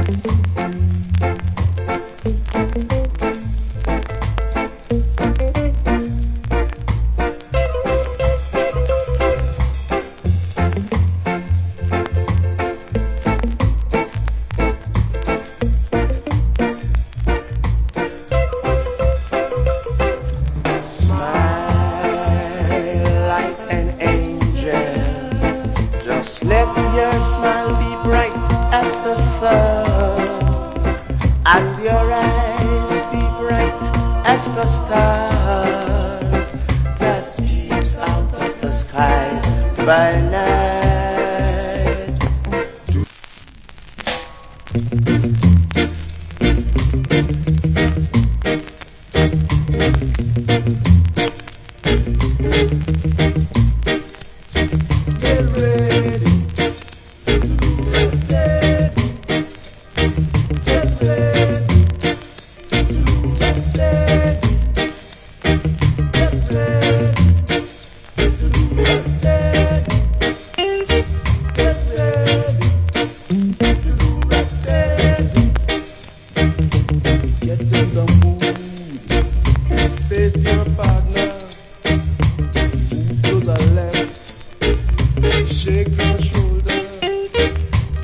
Let your smile be bright as the sun, and your eyes be bright as the stars that peeps out of the sky by night.